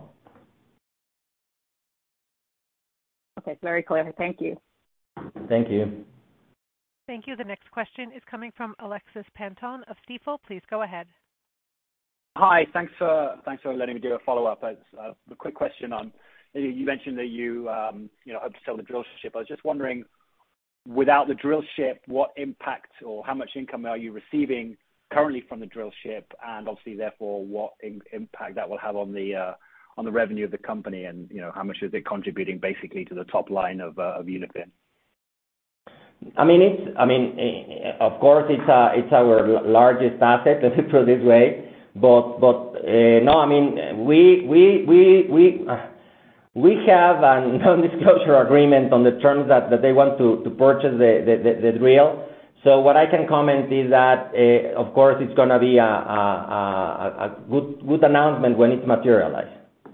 Okay, very clear. Thank you. Thank you. Thank you. The next question is coming from Alexis Panton of Stifel. Please go ahead. Hi. Thanks for thanks for letting me do a follow-up. As uh, a quick question on, you mentioned that you um, you know hope to sell the drill ship. I was just wondering without the drill ship, what impact or how much income are you receiving currently from the drill ship, and obviously, therefore, what in, impact that will have on the uh, on the revenue of the company, and you know how much is it contributing basically to the top line of uh, of Unifin? I mean, it's. I mean, of course, it's uh, it's our largest asset. Let's put it this way. But but uh, no, I mean, we we we we. Uh, We have a non-disclosure agreement on the terms that, that they want to, to purchase the, the, the, the drill. So what I can comment is that, uh, of course, it's going to be a, a, a, a good good announcement when it's materialized.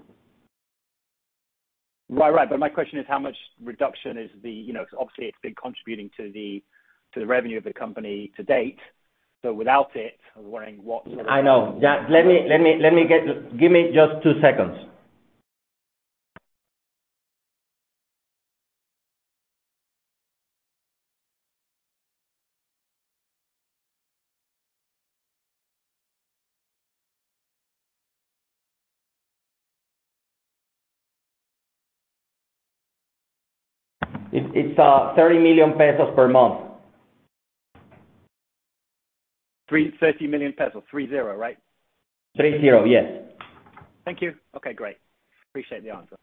Right, right. But my question is, how much reduction is the, you know, obviously it's been contributing to the to the revenue of the company to date. So without it, I was wondering what. Sort of I know. Yeah. Let me let me let me get. Give me just two seconds. It, it's uh, thirty million pesos per month. Three thirty million pesos, three zero, right? Three zero, yes. Thank you. Okay, great. Appreciate the answer.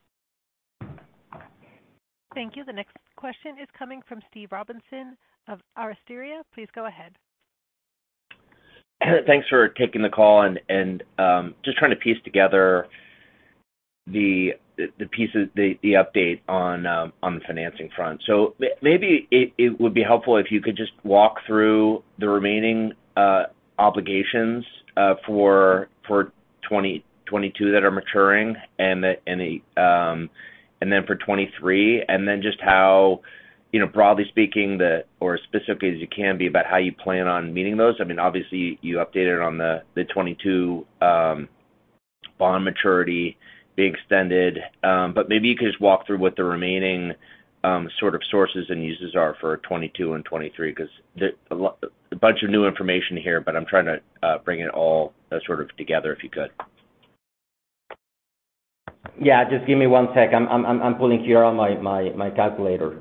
Thank you. The next question is coming from Steve Robinson of Aristeria. Please go ahead. Thanks for taking the call and and um, just trying to piece together the the pieces, the, the update on um, on the financing front. So maybe it, it would be helpful if you could just walk through the remaining uh, obligations uh, for for twenty twenty-two that are maturing, and the and the um, and then for twenty-three, and then just how, you know, broadly speaking, the or specifically as you can be about how you plan on meeting those. I mean, obviously you updated on the the twenty-two um, bond maturity being extended, um, but maybe you could just walk through what the remaining um, sort of sources and uses are for twenty-two and twenty-three, because there's a, lo- a bunch of new information here, but I'm trying to uh, bring it all uh, sort of together if you could. Yeah, just give me one sec. I'm I'm I'm pulling here on my my my calculator.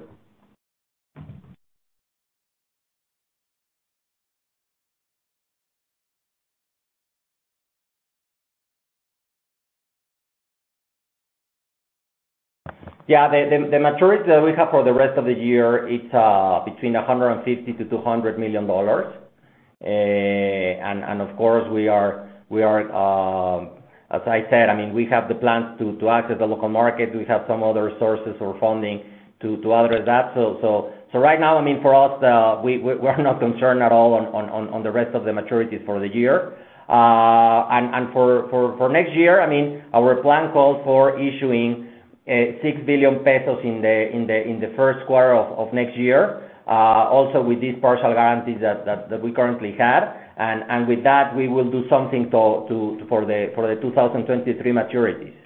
Yeah, the, the the maturity that we have for the rest of the year, it's uh, between one hundred fifty to two hundred million dollars, uh, and and of course we are we are uh, as I said, I mean we have the plans to to access the local market. We have some other sources or funding to to address that. So so so right now, I mean for us, uh, we we we're not concerned at all on on on the rest of the maturities for the year. Uh, and and for for for next year, I mean our plan calls for issuing Uh, six billion pesos in the in the in the first quarter of, of next year. Uh, also with these partial guarantees that, that, that we currently had, and, and with that we will do something to, to, to for the for the two thousand twenty-three maturities.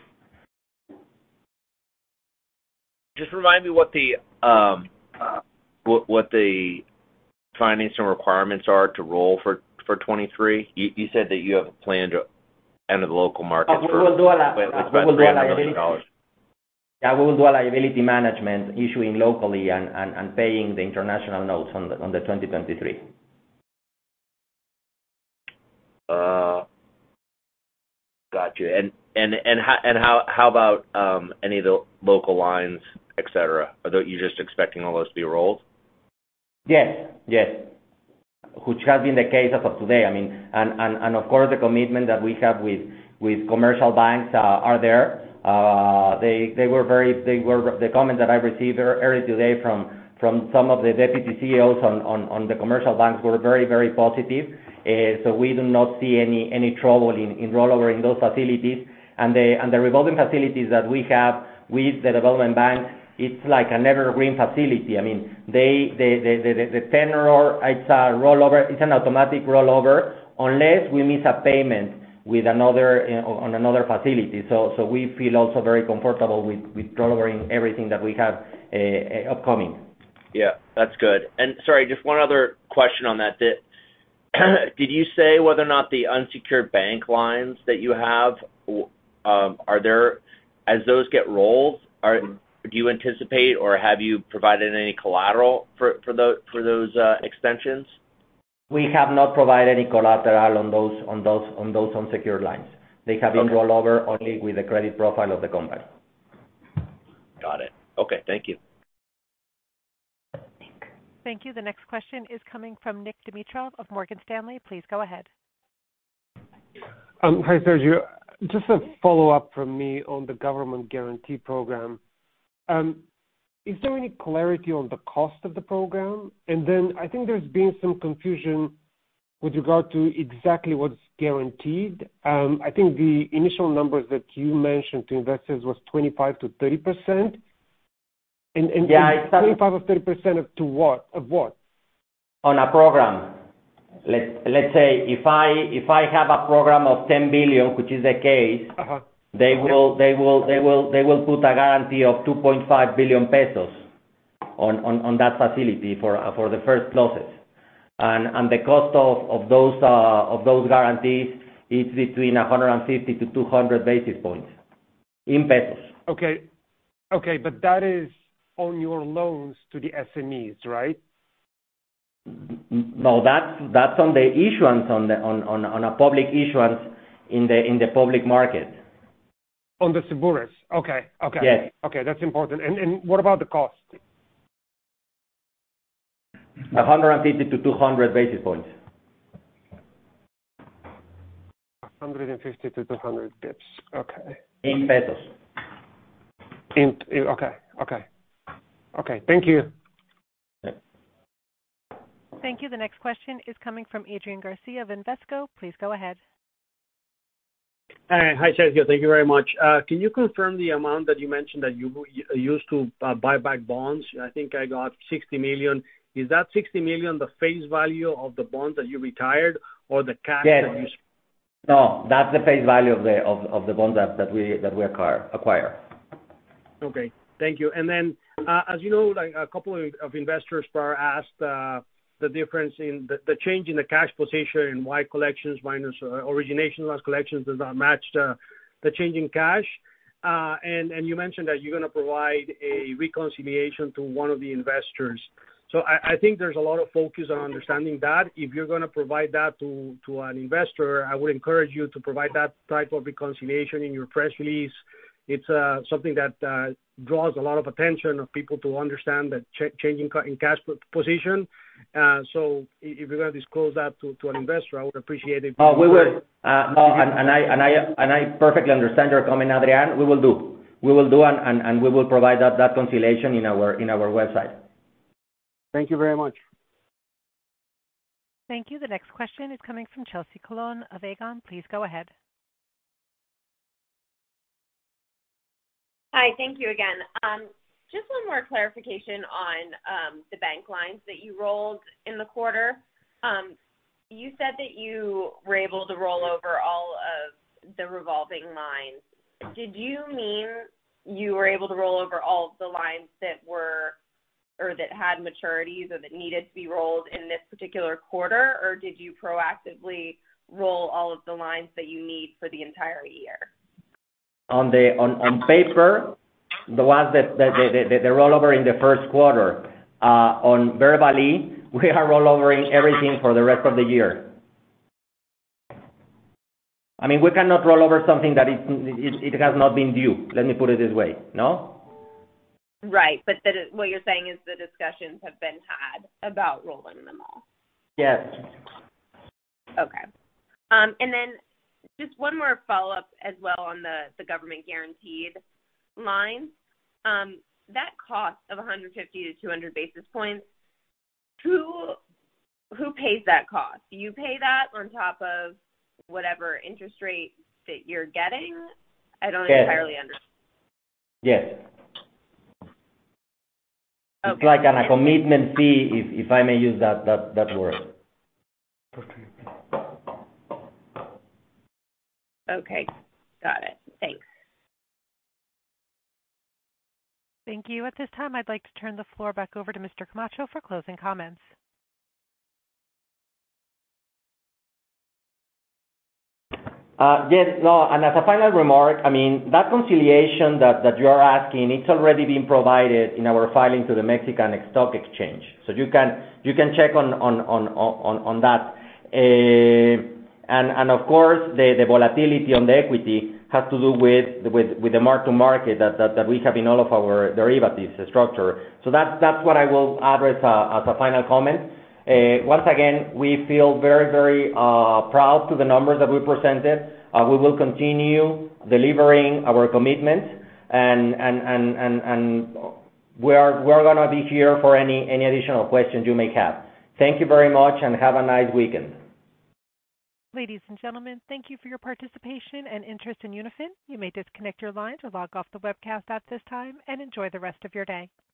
Just remind me what the um what, what the financing requirements are to roll for for twenty-three. You, you said that you have a plan to enter the local markets. Uh, we for, will do a, uh, it's we about will do a three hundred million dollars. Yeah, we will do a liability management, issuing locally and, and, and paying the international notes on the on the twenty twenty-three. Uh, got you. And and and how and how how about um, any of the local lines, et cetera? Are you just expecting all those to be rolled? Yes, yes. Which has been the case as of today. I mean, and, and, and of course the commitment that we have with with commercial banks uh, are there. Uh, they they were very they were the comment that I received earlier today from from some of the deputy C E Os on, on, on the commercial banks were very very positive. Uh, so we do not see any any trouble in, in rollover in those facilities, and the and the revolving facilities that we have with the development banks, it's like an evergreen facility. I mean, they the the the, the tenor, it's a rollover, it's an automatic rollover unless we miss a payment with another uh, on another facility. So so we feel also very comfortable with with rollovering everything that we have uh, uh, upcoming. Yeah, that's good. And sorry, just one other question on that. Did, did you say whether or not the unsecured bank lines that you have um, are there, as those get rolled, are do you anticipate or have you provided any collateral for for those for those uh, extensions? We have not provided any collateral on those on those on those unsecured lines. They have been Okay. rolled over only with the credit profile of the company. Got it. Okay, thank you. Thank you. The next question is coming from Nick Dimitrov of Morgan Stanley. Please go ahead. Um, hi, Sergio. Just a follow-up from me on the government guarantee program. Um, is there any clarity on the cost of the program? And then I think there's been some confusion with regard to exactly what's guaranteed. Um, I think the initial numbers that you mentioned to investors was twenty-five to thirty percent. And, and, Yeah, and it's a- twenty-five or thirty percent of to what? Of what? On a program. Let's let's say if I if I have a program of ten billion, which is the case, uh-huh. they will they will they will they will put a guarantee of two point five billion pesos on, on, on that facility for uh, for the first clauses, and and the cost of of those uh, of those guarantees is between one hundred fifty to two hundred basis points in pesos. Okay, okay, but that is on your loans to the S M Es, right? No, that's that's on the issuance on the on, on, on a public issuance in the in the public market. On the Cebures. Okay, okay. Yes. Okay, that's important. And and what about the cost? one hundred fifty to two hundred basis points. one hundred fifty to two hundred bips. Okay. In pesos. In, in okay, okay. Okay, thank you. Thank you. The next question is coming from Adrian Garcia of Invesco. Please go ahead. Hi, hi, Sergio. Thank you very much. Uh, can you confirm the amount that you mentioned that you used to uh, buy back bonds? I think I got sixty million. Is that sixty million the face value of the bonds that you retired, or the cash Yes. that you? No, that's the face value of the of, of the bonds that, that we that we acquire. acquire. Okay, thank you. And then, uh, as you know, like a couple of, of investors prior asked uh, the difference in the, the change in the cash position and why collections minus uh, origination less collections does not match the, the change in cash. Uh, and, and you mentioned that you're going to provide a reconciliation to one of the investors. So I, I think there's a lot of focus on understanding that. If you're going to provide that to, to an investor, I would encourage you to provide that type of reconciliation in your press release. It's uh, something that uh, draws a lot of attention of people to understand the ch- changing in cash position. Uh, so if you're going to disclose that to, to an investor, I would appreciate it. Oh, we will. Uh, no, and, and I and I and I perfectly understand your comment, Adrian. We will do. We will do, and, and, and we will provide that, that conciliation in our in our website. Thank you very much. Thank you. The next question is coming from Chelsea Colon of Aegon. Please go ahead. Hi, thank you again. Um, just one more clarification on um, the bank lines that you rolled in the quarter. Um, you said that you were able to roll over all of the revolving lines. Did you mean you were able to roll over all of the lines that were or that had maturities or that needed to be rolled in this particular quarter, or did you proactively roll all of the lines that you need for the entire year? On the on, on paper, the ones that the, the, the, the rollover in the first quarter. Uh, on verbally, we are rollovering everything for the rest of the year. I mean, we cannot roll over something that it, it, it has not been due. Let me put it this way, no? Right, but the, what you're saying is the discussions have been had about rolling them all. Yes. Okay. Um, and then just one more follow-up as well on the, the government guaranteed line. Um, that cost of one hundred fifty to two hundred basis points, who who pays that cost? Do you pay that on top of whatever interest rate that you're getting? I don't Yes. entirely understand. Yes. Okay. It's like an, a commitment fee, if, if I may use that, that, that word. Okay, got it. Thanks. Thank you. At this time, I'd like to turn the floor back over to Mister Camacho for closing comments. Uh, yes, no, and as a final remark, I mean, that conciliation that, that you are asking, it's already been provided in our filing to the Mexican Stock Exchange. So you can you can check on on on on, on that. Uh, and and of course, the, the volatility on the equity has to do with with, with the mark to market that, that, that we have in all of our derivatives structure. So that's that's what I will address uh, as a final comment. Uh, once again, we feel very, very uh, proud to the numbers that we presented. Uh, we will continue delivering our commitments, and and and and, and we are we are going to be here for any any additional questions you may have. Thank you very much, and have a nice weekend. Ladies and gentlemen, thank you for your participation and interest in Unifin. You may disconnect your lines or log off the webcast at this time, and enjoy the rest of your day.